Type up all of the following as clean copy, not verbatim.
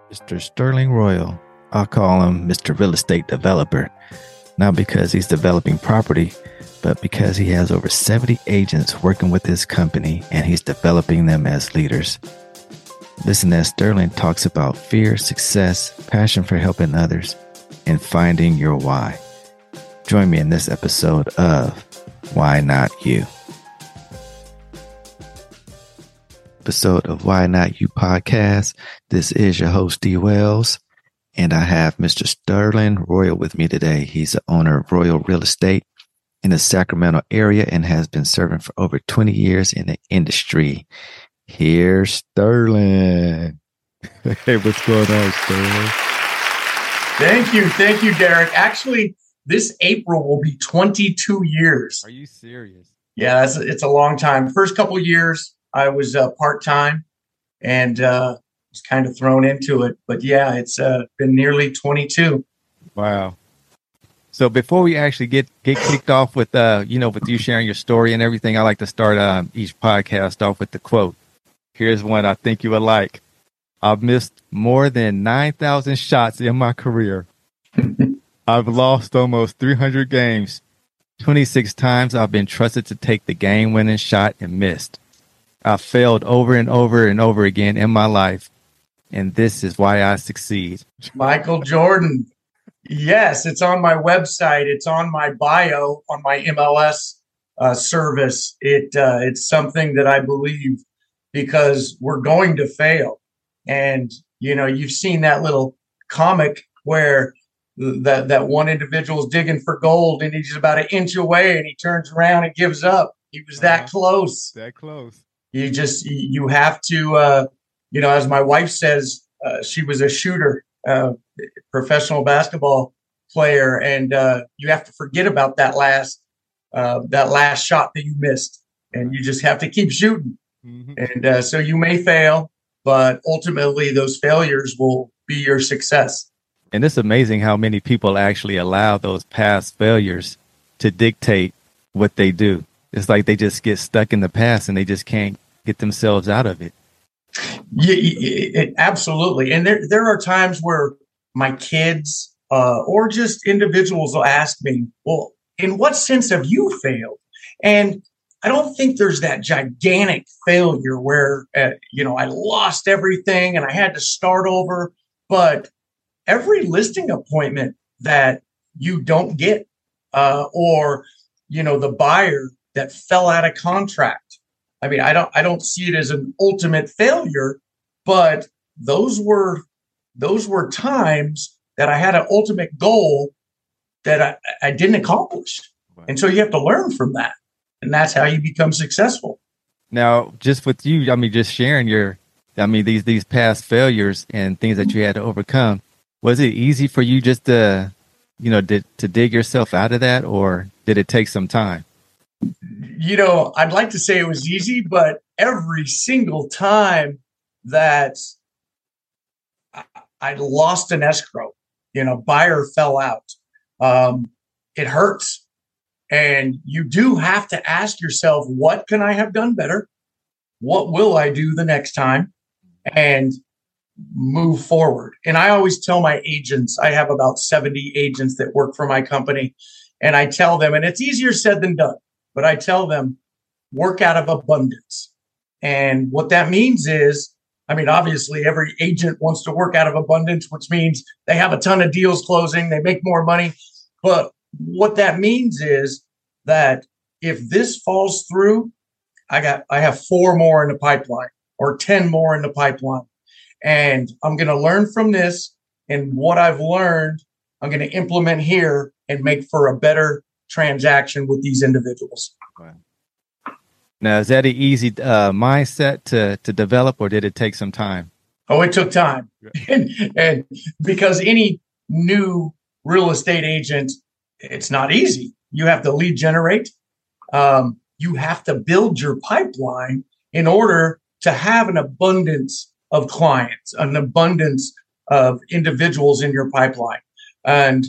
Mr. Sterling Royal. I'll call him Mr. Real Estate Developer, not because he's developing property, but because he has over 70 agents working with his company and he's developing them as leaders. Listen as Sterling talks about fear, success, passion for helping others, and finding your why. Join me in this episode of Why Not You? Episode of Why Not You podcast. This is your host, D. Wells, and I have Mr. Sterling Royal with me today. He's the owner of Royal Real Estate in the Sacramento area and has been serving for over 20 years in the industry. Here's Sterling. Hey, what's going on, Sterling? Thank you, Derek. Actually, this April will be 22 years. Are you serious? Yeah, it's a long time. First couple of years, I was part-time and was kind of thrown into it. But yeah, it's been nearly 22. Wow. So before we actually get kicked off with, with you sharing your story and everything, I like to start each podcast off with the quote. Here's one I think you would like. I've missed more than 9,000 shots in my career. I've lost almost 300 games. 26 times I've been trusted to take the game-winning shot and missed. I've failed over and over and over again in my life, and this is why I succeed. Michael Jordan. Yes, it's on my website. It's on my bio on my MLS service. It's something that I believe because we're going to fail. And, you've seen that little comic where that one individual is digging for gold and he's about an inch away and he turns around and gives up. He was that close. That close. You have to, as my wife says, she was a shooter, professional basketball player. And you have to forget about that last shot that you missed. And you just have to keep shooting. Mm-hmm. And so you may fail, but ultimately those failures will be your success. And it's amazing how many people actually allow those past failures to dictate what they do. It's like they just get stuck in the past and they just can't get themselves out of it. Yeah, absolutely. And there are times where my kids or just individuals will ask me, well, in what sense have you failed? And I don't think there's that gigantic failure where, I lost everything and I had to start over. But every listing appointment that you don't get or, the buyer that fell out of contract. I mean, I don't see it as an ultimate failure, but those were times that I had an ultimate goal that I didn't accomplish. Wow. And so you have to learn from that. And that's how you become successful. Now, just with you, just sharing these past failures and things that you had to overcome, was it easy for you just to dig yourself out of that, or did it take some time? I'd like to say it was easy, but every single time that I lost an escrow, buyer fell out, it hurts. And you do have to ask yourself, what can I have done better? What will I do the next time? And move forward. And I always tell my agents, I have about 70 agents that work for my company. And I tell them, and it's easier said than done, but I tell them, work out of abundance. And what that means is, obviously every agent wants to work out of abundance, which means they have a ton of deals closing, they make more money. But what that means is that if this falls through, I have 4 more in the pipeline or 10 more in the pipeline. And I'm going to learn from this, and what I've learned, I'm going to implement here and make for a better transaction with these individuals. Wow. Now, is that an easy mindset to develop, or did it take some time? Oh, it took time. and because any new real estate agent, it's not easy. You have to lead generate. You have to build your pipeline in order to have an abundance of clients, an abundance of individuals in your pipeline. And,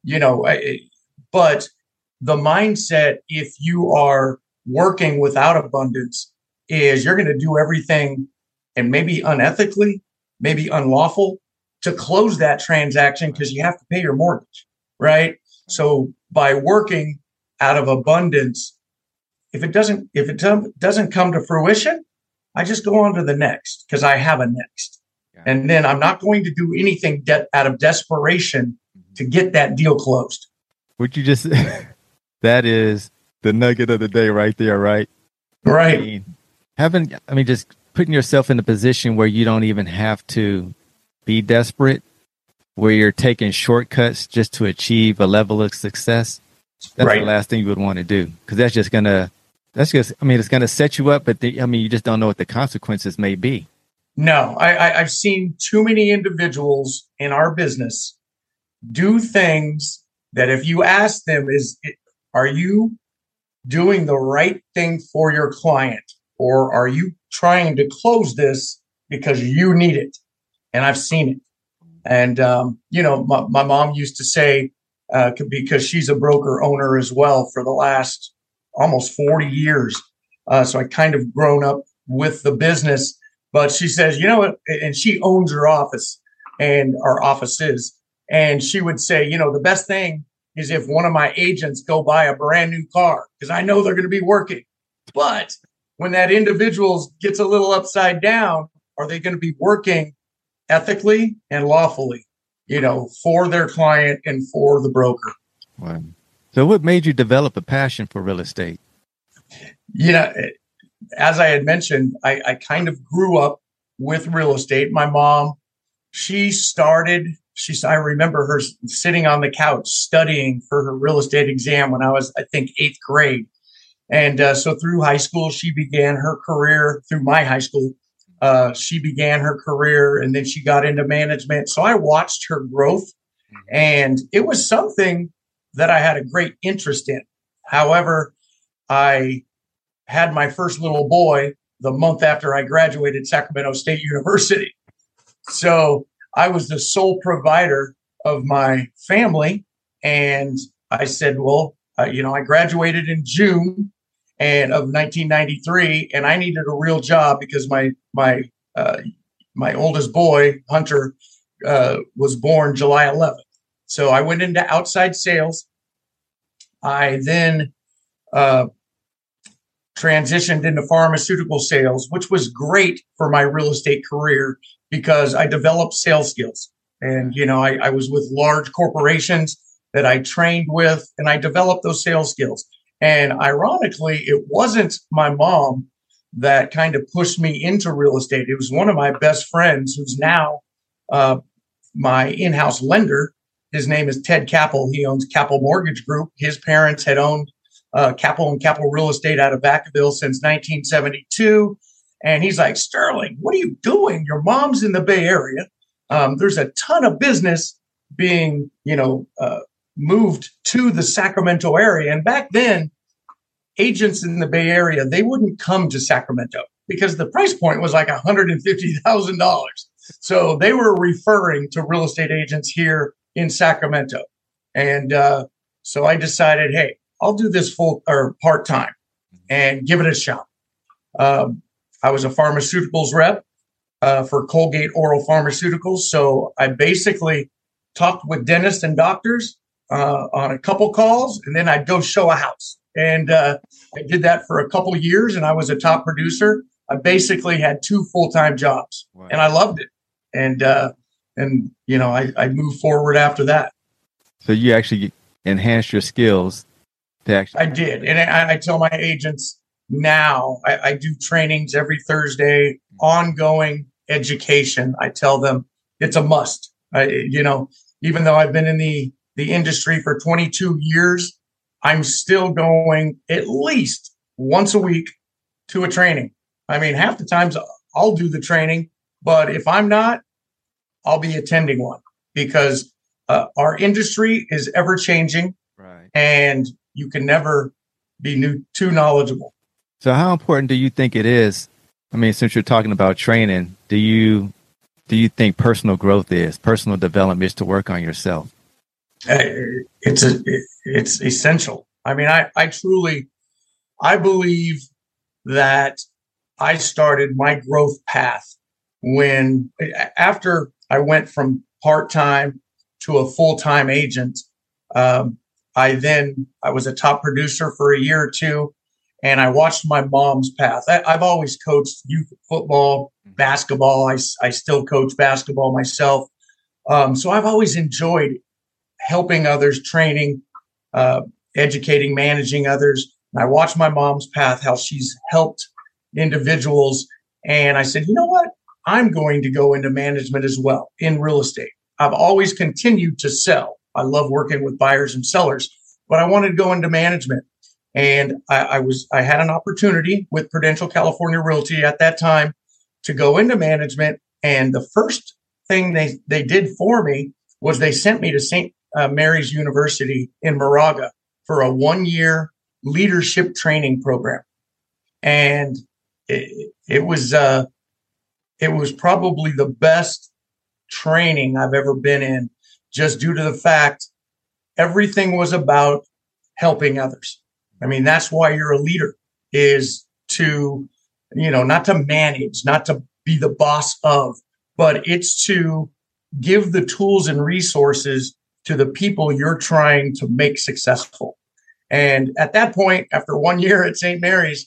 but the mindset, if you are working without abundance, is you're going to do everything and maybe unethically, maybe unlawful, to close that transaction because you have to pay your mortgage, right? So by working out of abundance, if it doesn't come to fruition, I just go on to the next because I have a next. And then I'm not going to do anything out of desperation to get that deal closed. Would you just, that is the nugget of the day right there, right? Right. Just putting yourself in a position where you don't even have to be desperate, where you're taking shortcuts just to achieve a level of success. That's right. The last thing you would want to do, because it's going to set you up, but you just don't know what the consequences may be. No, I've seen too many individuals in our business do things that if you ask them, are you doing the right thing for your client, or are you trying to close this because you need it? And I've seen it. And, my mom used to say, because she's a broker owner as well for the last almost 40 years. So I kind of grown up with the business, but she says, and she owns her office and our offices. And she would say, the best thing is if one of my agents go buy a brand new car, because I know they're going to be working. But when that individual gets a little upside down, are they going to be working ethically and lawfully, for their client and for the broker? Wow. So what made you develop a passion for real estate? As I had mentioned, I kind of grew up with real estate. My mom, I remember her sitting on the couch studying for her real estate exam when I was, I think, 8th grade. And so through high school, she began her career. Through my high school, she began her career, and then she got into management. So I watched her growth, and it was something that I had a great interest in. However, I had my first little boy the month after I graduated Sacramento State University. So I was the sole provider of my family. And I said, I graduated in June of 1993, and I needed a real job because my oldest boy, Hunter, was born July 11th. So I went into outside sales. I then transitioned into pharmaceutical sales, which was great for my real estate career because I developed sales skills. And, I was with large corporations that I trained with, and I developed those sales skills. And ironically, it wasn't my mom that kind of pushed me into real estate. It was one of my best friends who's now my in-house lender. His name is Ted Capel. He owns Capel Mortgage Group. His parents had owned Capel and Capel Real Estate out of Vacaville since 1972. And he's like, Sterling, what are you doing? Your mom's in the Bay Area. There's a ton of business being, moved to the Sacramento area. And back then, agents in the Bay Area, they wouldn't come to Sacramento because the price point was like $150,000. So they were referring to real estate agents here in Sacramento. And so I decided, hey, I'll do this full or part-time and give it a shot. I was a pharmaceuticals rep for Colgate Oral Pharmaceuticals. So I basically talked with dentists and doctors on a couple calls, and then I'd go show a house. And I did that for a couple of years, and I was a top producer. I basically had 2 full-time jobs. Wow. And I loved it. And I moved forward after that. So you actually enhanced your skills to actually. I did. And I tell my agents now, I do trainings every Thursday, ongoing education. I tell them it's a must. Even though I've been in the industry for 22 years, I'm still going at least once a week to a training. I mean, half the times I'll do the training, but if I'm not, I'll be attending one because our industry is ever changing, right? And you can never be too knowledgeable. So how important do you think it is? I mean, since you're talking about training, do you think personal growth personal development is to work on yourself? It's essential. I mean, I believe that I started my growth path after I went from part-time to a full-time agent. I was a top producer for a year or two, and I watched my mom's path. I've always coached youth football, basketball. I still coach basketball myself. So I've always enjoyed helping others, training, educating, managing others. And I watched my mom's path, how she's helped individuals. And I said, you know what? I'm going to go into management as well in real estate. I've always continued to sell. I love working with buyers and sellers, but I wanted to go into management. And I had an opportunity with Prudential California Realty at that time to go into management. And the first thing they did for me was they sent me to St. Mary's University in Moraga for a 1-year leadership training program. And it was probably the best training I've ever been in, just due to the fact everything was about helping others. I mean, that's why you're a leader, is to, not to manage, not to be the boss of, but it's to give the tools and resources to the people you're trying to make successful. And at that point, after 1 year at St. Mary's,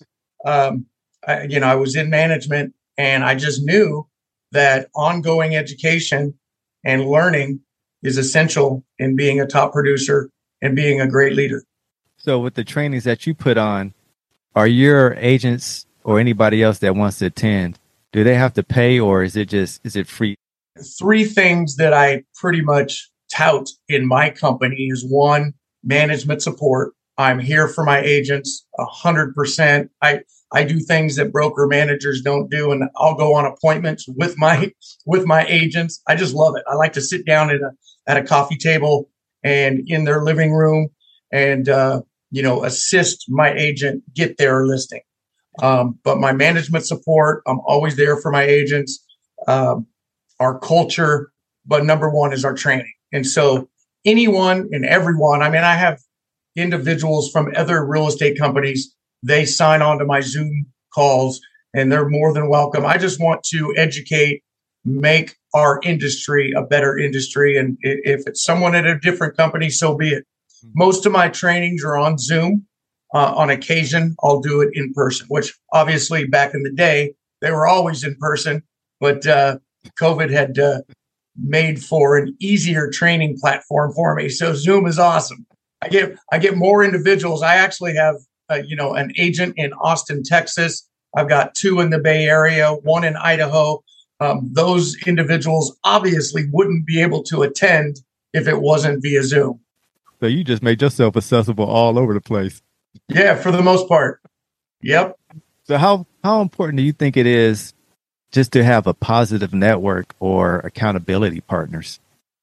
I was in management, and I just knew that ongoing education and learning is essential in being a top producer and being a great leader. So with the trainings that you put on, are your agents or anybody else that wants to attend, do they have to pay, or is it free? 3 things that I pretty much tout in my company is: 1, management support. I'm here for my agents 100%. I do things that broker managers don't do, and I'll go on appointments with my agents. I just love it. I like to sit down at a coffee table and in their living room and assist my agent get their listing. But my management support, I'm always there for my agents. Our culture, but number 1 is our training. And so anyone and everyone, I have individuals from other real estate companies, they sign on to my Zoom calls, and they're more than welcome. I just want to educate, make our industry a better industry. And if it's someone at a different company, so be it. Most of my trainings are on Zoom. On occasion, I'll do it in person, which obviously back in the day, they were always in person, but COVID had made for an easier training platform for me. So Zoom is awesome. I get more individuals. I actually have an agent in Austin, Texas. I've got 2 in the Bay Area, 1 in Idaho. Those individuals obviously wouldn't be able to attend if it wasn't via Zoom. So you just made yourself accessible all over the place. Yeah, for the most part. Yep. So how important do you think it is just to have a positive network or accountability partners?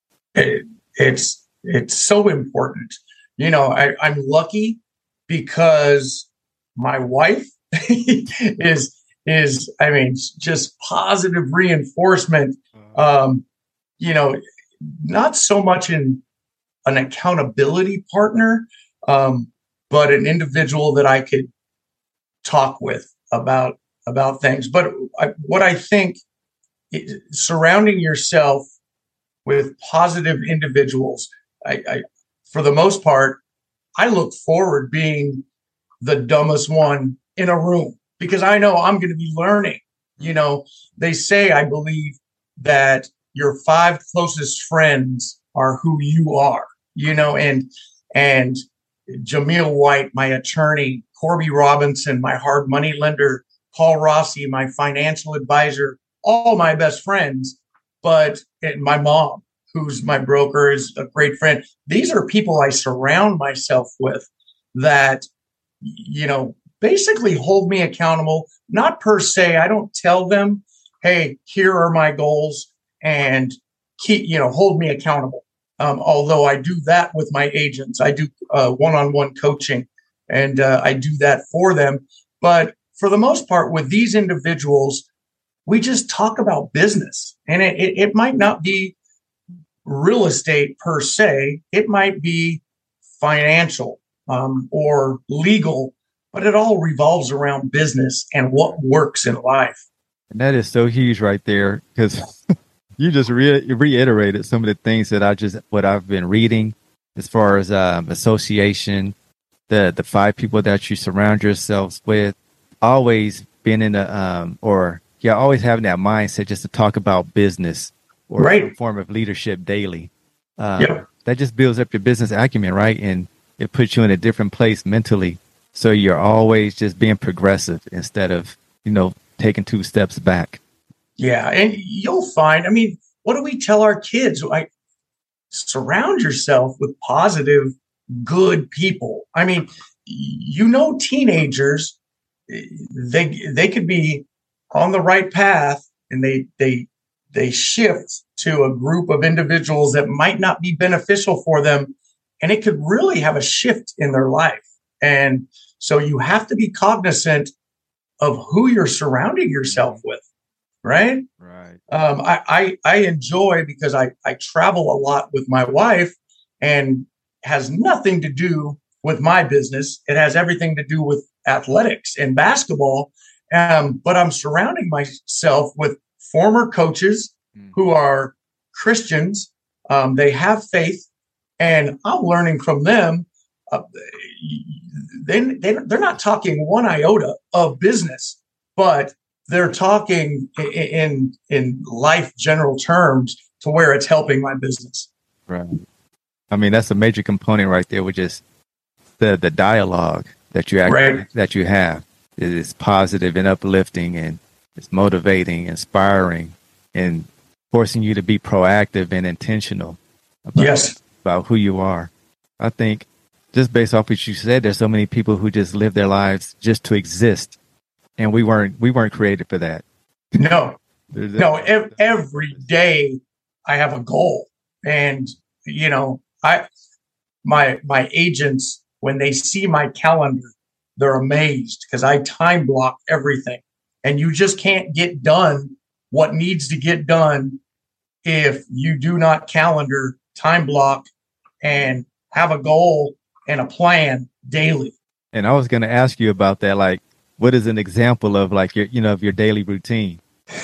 It's so important. I'm lucky because my wife is just positive reinforcement. Not so much in an accountability partner, but an individual that I could talk with about things. But what I think is surrounding yourself with positive individuals. I for the most part, I look forward being the dumbest one in a room because I know I'm going to be learning. They say, I believe, that your 5 closest friends are who you are, and Jameel White, my attorney, Corby Robinson, my hard money lender, Paul Rossi, my financial advisor, all my best friends, but my mom, who's my broker, is a great friend. These are people I surround myself with that, basically hold me accountable. Not per se. I don't tell them, hey, here are my goals and hold me accountable. Although I do that with my agents. I do one-on-one coaching and I do that for them. But for the most part, with these individuals, we just talk about business, and it might not be real estate per se. It might be financial or legal, but it all revolves around business and what works in life. And that is so huge right there, because You just reiterated some of the things that what I've been reading as far as association, the five people that you surround yourselves with, always being in always having that mindset just to talk about business or Right. some form of leadership daily. Yep. That just builds up your business acumen, right? And it puts you in a different place mentally. So you're always just being progressive instead of, taking two steps back. Yeah. And you'll find, I mean, what do we tell our kids? Like, surround yourself with positive, good people. I mean, teenagers, they could be on the right path, and they shift to a group of individuals that might not be beneficial for them, and it could really have a shift in their life. And so you have to be cognizant of who you're surrounding yourself with, right? Right. I enjoy, because I travel a lot with my wife, and has nothing to do with my business. It has everything to do with athletics and basketball. But I'm surrounding myself with former coaches who are Christians. They have faith, and I'm learning from them. They're not talking one iota of business, but they're talking in life general terms to where it's helping my business. Right. I mean, that's a major component right there, which is the dialogue that you have. It is positive and uplifting, and it's motivating, inspiring, and forcing you to be proactive and intentional about who you are. I think just based off what you said, there's so many people who just live their lives just to exist, and we weren't created for that. No. Every day I have a goal, and my agents, when they see my calendar, they're amazed, because I time block everything, and you just can't get done what needs to get done if you do not calendar, time block, and have a goal and a plan daily. And I was going to ask you about that. Like, what is an example of like of your daily routine?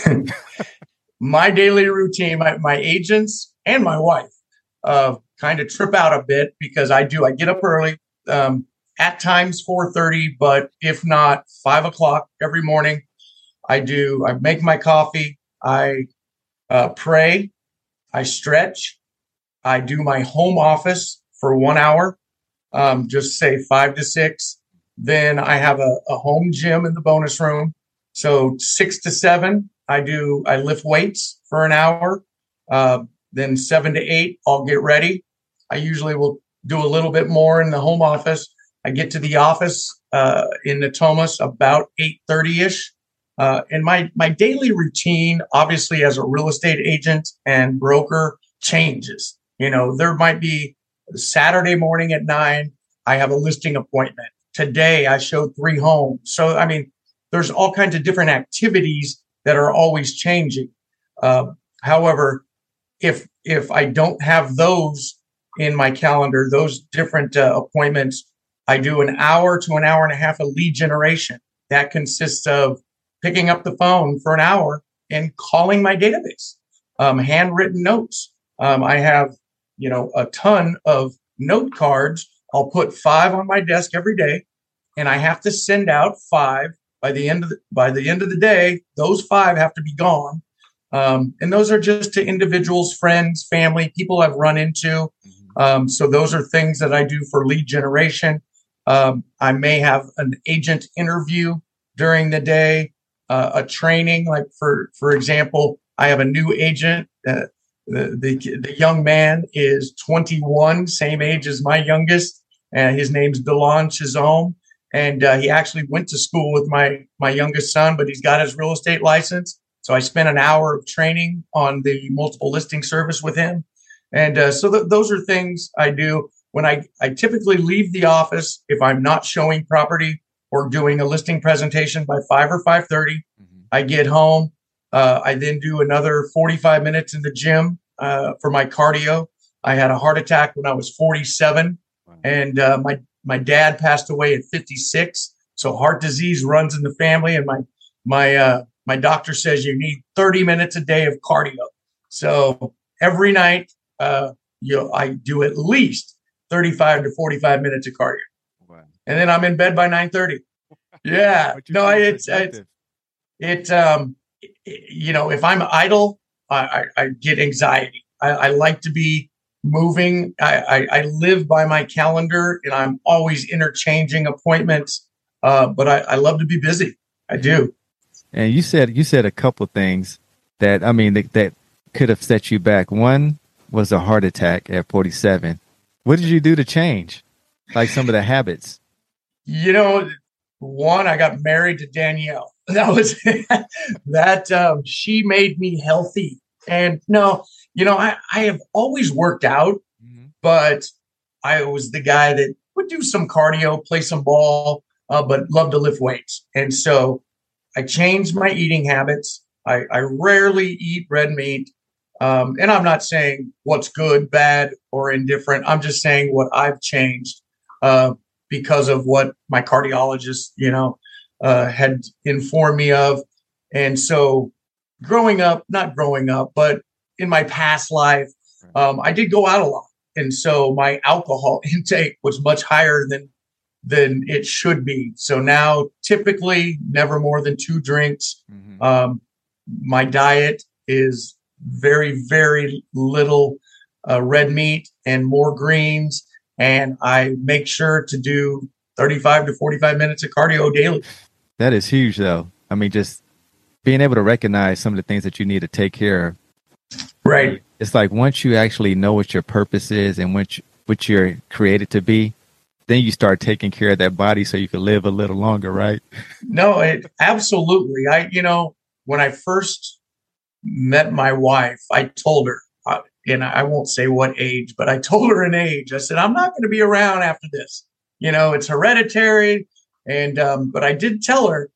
My daily routine, my agents and my wife kind of trip out a bit, because I get up early, at times 4:30, but if not 5:00 every morning. I make my coffee. I pray. I stretch. I do my home office for 1 hour, just say 5 to 6. Then I have a home gym in the bonus room. So 6 to 7, I lift weights for an hour. Then 7 to 8, I'll get ready. I usually will do a little bit more in the home office. I get to the office in Natomas about 8:30-ish. And my daily routine, obviously, as a real estate agent and broker, changes. There might be Saturday morning at 9, I have a listing appointment. Today, I showed 3 homes. So, I mean, there's all kinds of different activities that are always changing. However, if I don't have those in my calendar, those different appointments, I do an hour to an hour and a half of lead generation. That consists of picking up the phone for an hour and calling my database, handwritten notes. I have, a ton of note cards. I'll put 5 on my desk every day, and I have to send out 5 by the end of the day. Those 5 have to be gone. And those are just to individuals, friends, family, people I've run into. So those are things that I do for lead generation. I may have an agent interview during the day, a training, like for example, I have a new agent. The young man is 21, same age as my youngest. His name's Delon Chisholm. And he actually went to school with my youngest son, but he's got his real estate license. So I spent an hour of training on the multiple listing service with him. And so those are things I do. When I typically leave the office, if I'm not showing property or doing a listing presentation by 5 or 5:30, I get home. I then do another 45 minutes in the gym for my cardio. I had a heart attack when I was 47, and my dad passed away at 56. So heart disease runs in the family, and my doctor says you need 30 minutes a day of cardio. So every night, I do at least 35 to 45 minutes of cardio. Wow. And then I'm in bed by 9:30. Yeah. But you No, feel it's productive. if I'm idle, I get anxiety. I like to be moving. I live by my calendar and I'm always interchanging appointments. But I love to be busy. I do. And you said a couple things that I mean that could have set you back. One was a heart attack at 47. What did you do to change? Like some of the habits. You know, one, I got married to Danielle. That was that. She made me healthy. And no, I have always worked out, Mhm. but I was the guy that would do some cardio, play some ball, but love to lift weights. And so I changed my eating habits. I rarely eat red meat. And I'm not saying what's good, bad, or indifferent. I'm just saying what I've changed uh, because of what my cardiologist, had informed me of. And so not growing up, but in my past life, I did go out a lot. And so my alcohol intake was much higher than it should be. So now, typically, never more than 2 drinks. Mhm. My diet is very, very little red meat and more greens. And I make sure to do 35 to 45 minutes of cardio daily. That is huge, though. I mean, just being able to recognize some of the things that you need to take care of. Right. It's like once you actually know what your purpose is and what you're created to be, then you start taking care of that body so you can live a little longer, right? No, it absolutely. When I first met my wife, I told her, and I won't say what age, but I told her an age. I said, I'm not going to be around after this. It's hereditary. And, but I did tell her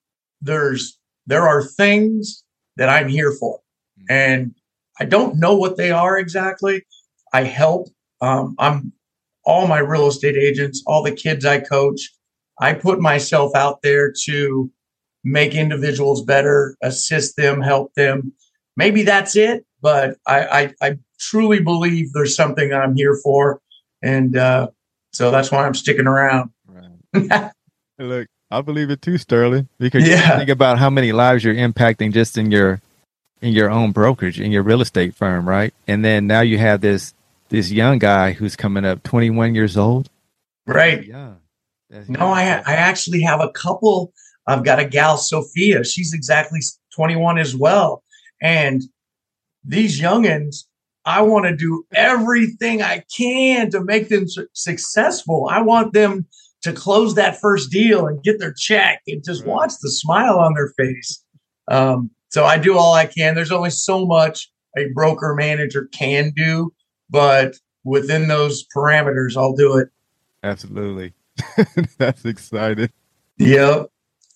there are things that I'm here for. And I don't know what they are exactly. I help. I'm all my real estate agents, all the kids I coach. I put myself out there to make individuals better, assist them, help them. Maybe that's it, but I truly believe there's something I'm here for. And so that's why I'm sticking around. Right. Look, I believe it too, Sterling, because you Yeah. think about how many lives you're impacting just in your own brokerage, in your real estate firm, right? And then now you have this young guy who's coming up, 21 years old. Right. Young. That's No, young. I actually have a couple. I've got a gal, Sophia. She's exactly 21 as well. And these youngins, I want to do everything I can to make them successful. I want them to close that first deal and get their check and just Right. watch the smile on their face. So I do all I can. There's only so much a broker manager can do, but within those parameters, I'll do it. Absolutely. That's exciting. Yep.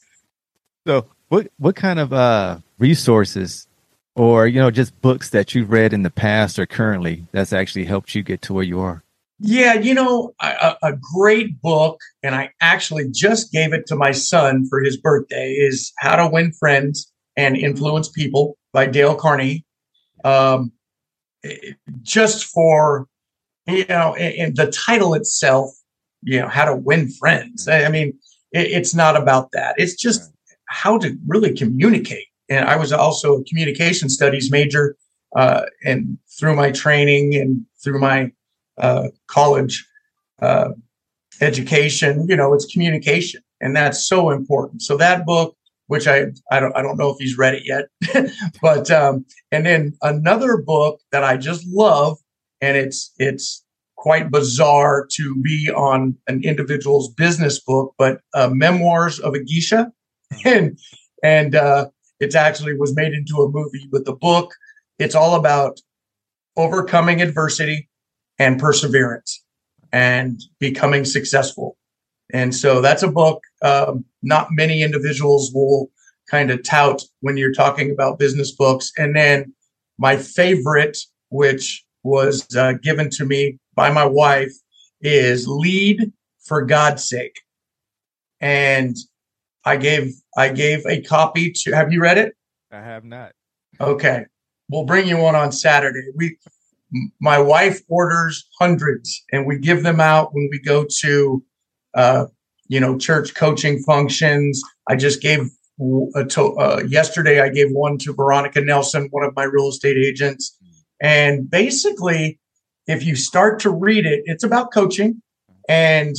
So what kind of resources or just books that you've read in the past or currently that's actually helped you get to where you are? Yeah, a great book, and I actually just gave it to my son for his birthday, is How to Win Friends and Influence People by Dale Carnegie. Um, just for, and the title itself, How to Win Friends. I mean, it's not about that. It's just how to really communicate. And I was also a communication studies major, and through my training and through my college uh, education, it's communication, and that's so important. So that book, which I don't know if he's read it yet, but and then another book that I just love, and it's quite bizarre to be on an individual's business book, but Memoirs of a Geisha, and it's actually was made into a movie. But the book, it's all about overcoming adversity and perseverance and becoming successful. And so that's a book not many individuals will kind of tout when you're talking about business books. And then my favorite, which was given to me by my wife, is Lead for God's Sake. And I gave a copy to, have you read it? I have not. Okay. We'll bring you one on Saturday. My wife orders hundreds, and we give them out when we go to, church coaching functions. I just gave yesterday. I gave one to Veronica Nelson, one of my real estate agents. And basically, if you start to read it, it's about coaching, and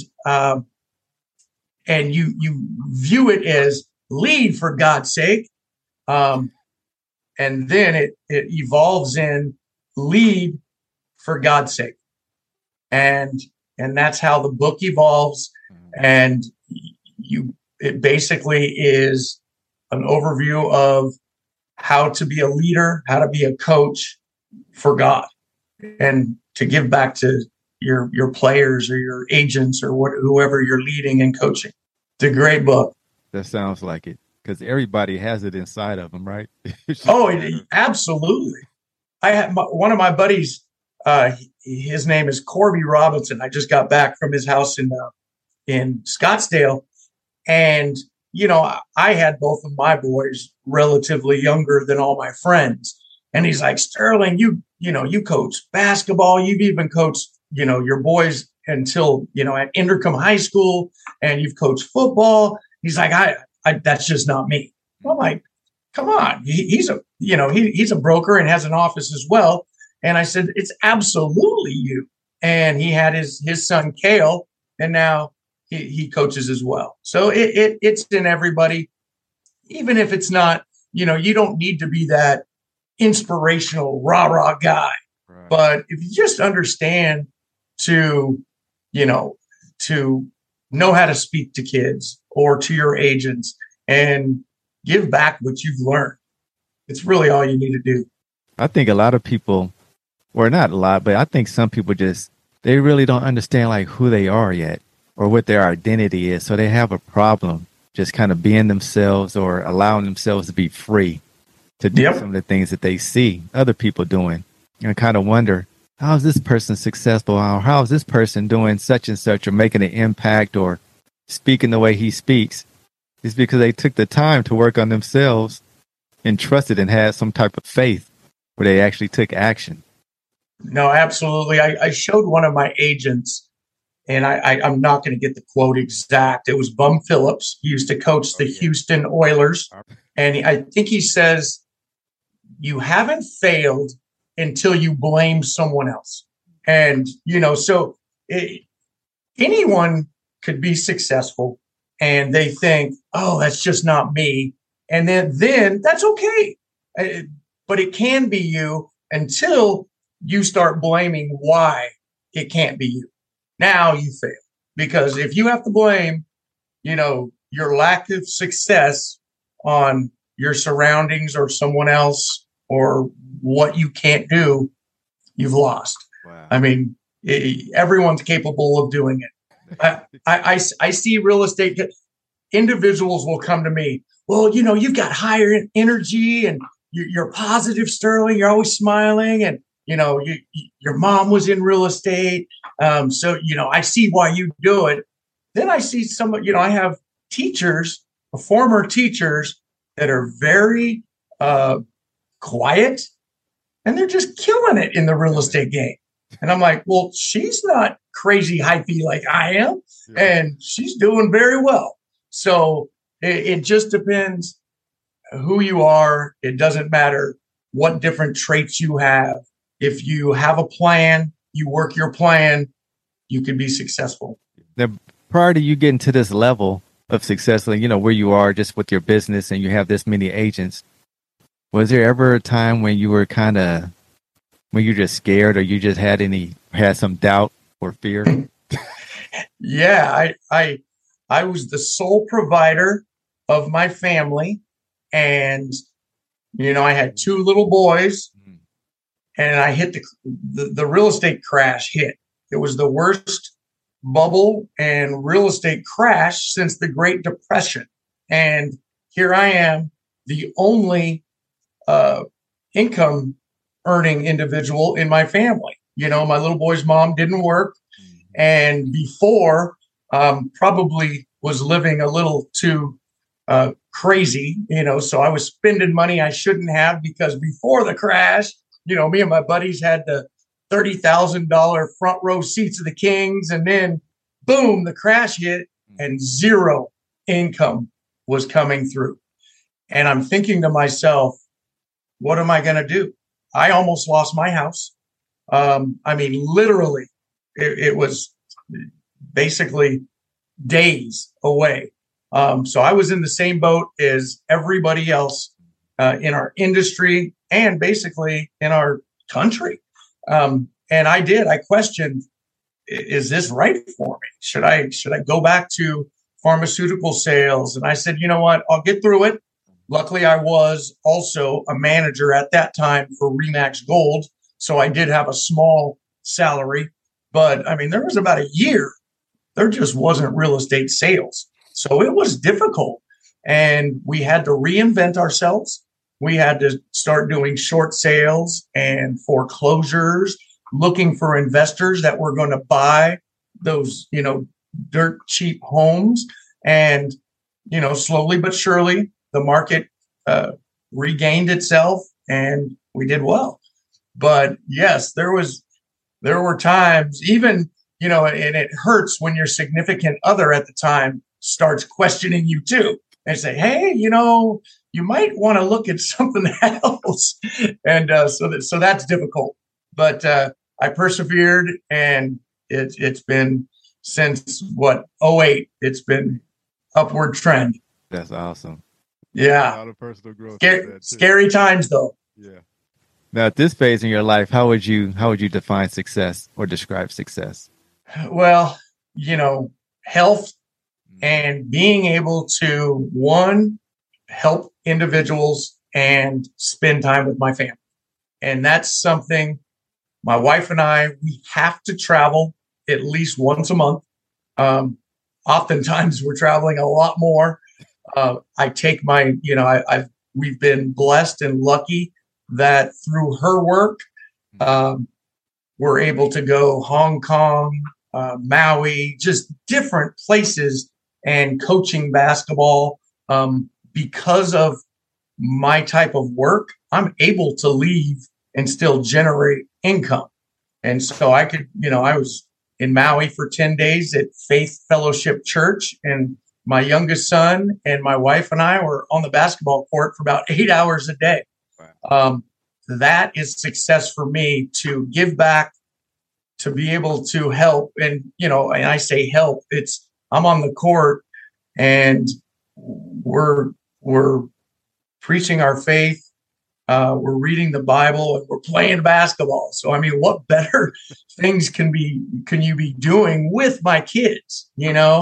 you view it as lead for God's sake, and then it evolves in lead for God's sake, and that's how the book evolves. And it basically is an overview of how to be a leader, how to be a coach for God, and to give back to your players or your agents or whoever you're leading and coaching. It's a great book. That sounds like it, because everybody has it inside of them, right? Absolutely. I had one of my buddies. His name is Corby Robinson. I just got back from his house in Scottsdale, and I had both of my boys relatively younger than all my friends. And he's like, Sterling, you coach basketball. You've even coached, your boys until, at Indercombe High School, and you've coached football. He's like, I that's just not me. I'm like, come on. He's a broker and has an office as well. And I said, it's absolutely you. And he had his son, Kale, and now he coaches as well. So it's in everybody, even if it's not, you don't need to be that inspirational rah guy. Right. But if you just understand to know how to speak to kids or to your agents and give back what you've learned, it's really all you need to do. I think a lot of people, or not a lot, but I think some people they really don't understand like who they are yet or what their identity is. So they have a problem just kind of being themselves or allowing themselves to be free to do some of the things that they see other people doing, and kind of wonder, how is this person successful? Or how is this person doing such and such, or making an impact, or speaking the way he speaks? It's because they took the time to work on themselves and trusted and had some type of faith where they actually took action. No, absolutely. I showed one of my agents, and I'm not going to get the quote exact. It was Bum Phillips. He used to coach the Houston Oilers. And I think he says, you haven't failed until you blame someone else. And, so anyone could be successful, and they think, oh, that's just not me. And then that's okay. But it can be you until you start blaming why it can't be you. Now you fail. Because if you have to blame, your lack of success on your surroundings or someone else or what you can't do, you've lost. Wow. I mean, everyone's capable of doing it. I see real estate individuals will come to me. Well, you've got higher energy and you're positive, Sterling. You're always smiling, and your mom was in real estate. So I see why you do it. Then I see I have teachers, former teachers that are very quiet, and they're just killing it in the real estate game. And I'm like, well, she's not crazy hypey like I am, and she's doing very well. So it just depends who you are. It doesn't matter what different traits you have. If you have a plan, you work your plan, you can be successful. Now, prior to you getting to this level of success, where you are just with your business and you have this many agents, was there ever a time when you were when you just scared, or you just had some doubt or fear? Yeah, I was the sole provider of my family, and I had two little boys, and I hit the real estate crash hit. It was the worst bubble and real estate crash since the Great Depression. And here I am, the only income earning individual in my family. My little boy's mom didn't work, and before probably was living a little too crazy, so I was spending money I shouldn't have, because before the crash, me and my buddies had the $30,000 front row seats of the Kings. And then boom, the crash hit and zero income was coming through. And I'm thinking to myself, what am I going to do? I almost lost my house. Literally, it was basically days away. So I was in the same boat as everybody else in our industry and basically in our country. And I questioned, is this right for me? Should I go back to pharmaceutical sales? And I said, you know what, I'll get through it. Luckily, I was also a manager at that time for Remax Gold. So I did have a small salary, but there was about a year, there just wasn't real estate sales. So it was difficult, and we had to reinvent ourselves. We had to start doing short sales and foreclosures, looking for investors that were going to buy those, dirt cheap homes. And, slowly but surely, the market regained itself and we did well. But yes, there were times, even, and it hurts when your significant other at the time starts questioning you too and say, hey, you might want to look at something else. And so that's difficult. But I persevered, and it's been since '08, it's been upward trend. That's awesome. Yeah. A lot of personal growth. Scary times though. Yeah. Now, at this phase in your life, how would you define success or describe success? Well, health and being able to, one, help individuals and spend time with my family. And that's something my wife and I, we have to travel at least once a month. Oftentimes we're traveling a lot more. I take my, we've been blessed and lucky that through her work, we're able to go Hong Kong, Maui, just different places, and coaching basketball. Because of my type of work, I'm able to leave and still generate income. And so I could, I was in Maui for 10 days at Faith Fellowship Church, and my youngest son and my wife and I were on the basketball court for about 8 hours a day. Wow. That is success for me, to give back, to be able to help. And, and I say help, I'm on the court and we're preaching our faith. We're reading the Bible, and we're playing basketball. So, what better things can you be doing with my kids,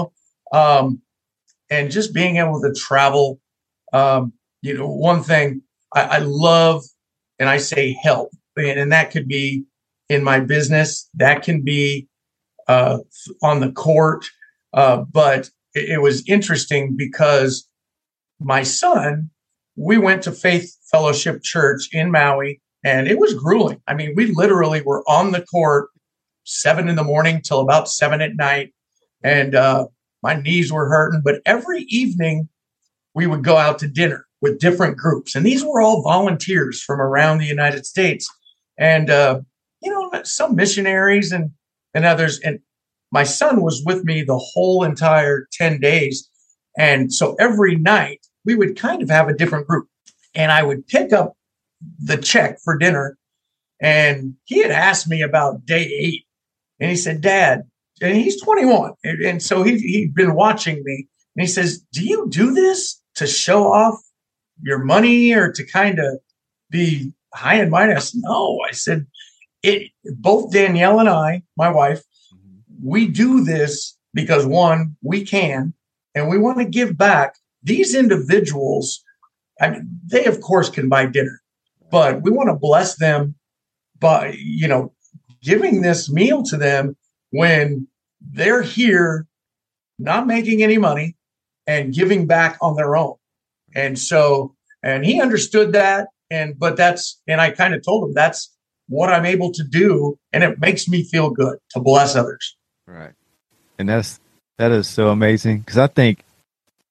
and just being able to travel. One thing I love, and I say help, and that could be in my business, that can be on the court. But it was interesting because my son, we went to Faith Fellowship Church in Maui, and it was grueling. We literally were on the court 7 a.m. till about 7 p.m. And my knees were hurting. But every evening we would go out to dinner with different groups. And these were all volunteers from around the United States. And, some missionaries and others. And my son was with me the whole entire 10 days. And so every night we would kind of have a different group. And I would pick up the check for dinner. And he had asked me about day 8. And he said, Dad, and he's 21. And so he'd been watching me. And he says, do you do this to show off your money or to kind of be high and mighty? I said, no. I said, both Danielle and I, my wife, we do this because, one, we can, and we want to give back. These individuals, they of course can buy dinner, but we want to bless them by, giving this meal to them when they're here, not making any money and giving back on their own. And so, and he understood that. And I kind of told him that's what I'm able to do. And it makes me feel good to bless others. Right. And that is so amazing. Cause I think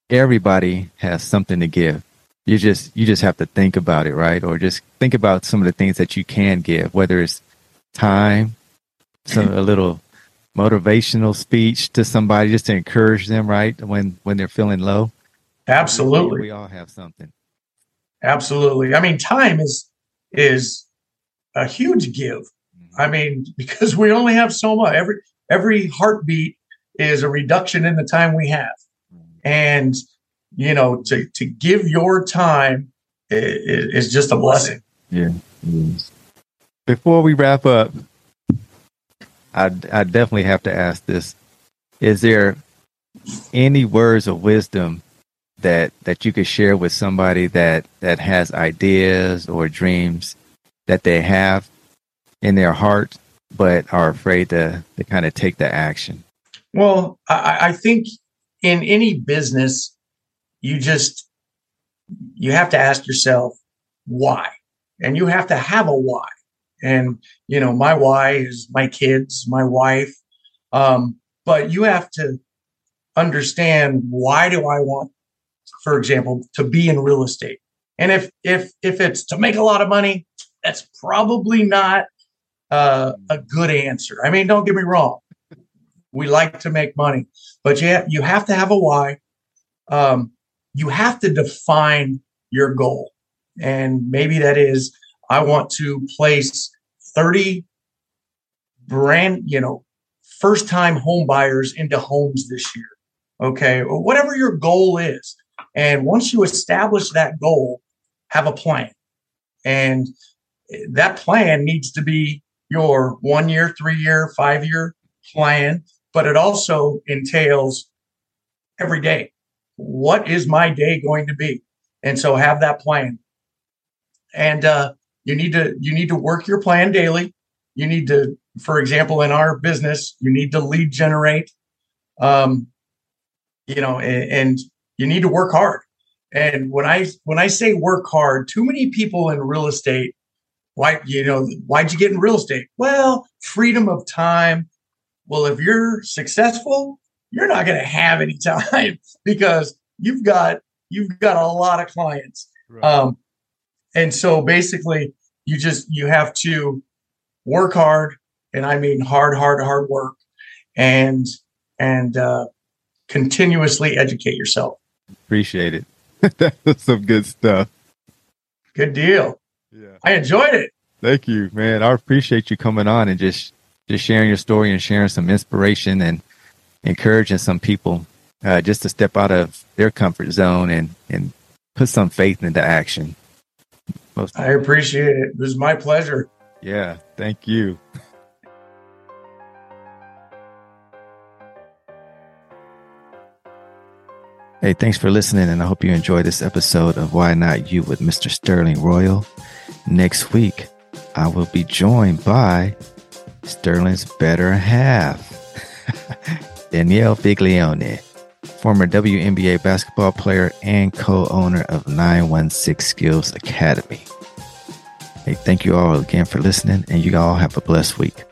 everybody has something to give. You just have to think about it, right? Or just think about some of the things that you can give, whether it's time, a little motivational speech to somebody just to encourage them, right? When they're feeling low. Absolutely. We all have something. Absolutely. I mean, time is a huge give. I mean, because we only have so much. Every heartbeat is a reduction in the time we have. And, you know, to give your time is just a blessing. Yeah. Before we wrap up, I definitely have to ask this. Is there any words of wisdom that you could share with somebody that has ideas or dreams that they have in their heart, but are afraid to kind of take the action? Well, I think in any business, you have to ask yourself why, and you have to have a why. And, you know, my why is my kids, my wife. But you have to understand, why do I want, for example, to be in real estate? And if it's to make a lot of money, that's probably not a good answer. I mean, don't get me wrong. We like to make money, but you have to have a why. You have to define your goal. And maybe that is, I want to place 30 first time home buyers into homes this year. Okay. Or whatever your goal is. And once you establish that goal, have a plan. And that plan needs to be your 1 year, 3 year, 5 year plan, but it also entails every day. What is my day going to be? And so have that plan. And you need to work your plan daily. You need to, for example, in our business, you need to lead generate, and you need to work hard. And when I say work hard, too many people in real estate, why'd you get in real estate? Well, freedom of time. Well, if you're successful, you're not going to have any time because you've got a lot of clients. Right. And so basically you have to work hard, and I mean hard work, and continuously educate yourself. Appreciate it. That's some good stuff. Good deal. Yeah. I enjoyed it. Thank you, man. I appreciate you coming on and just sharing your story and sharing some inspiration and encouraging some people just to step out of their comfort zone and put some faith into action. I appreciate it. It was my pleasure. Yeah, thank you. Hey, thanks for listening, and I hope you enjoyed this episode of Why Not You with Mr. Sterling Royal. Next week, I will be joined by Sterling's better half, Danielle Figlione, former WNBA basketball player and co-owner of 916 Skills Academy. Hey, thank you all again for listening, and you all have a blessed week.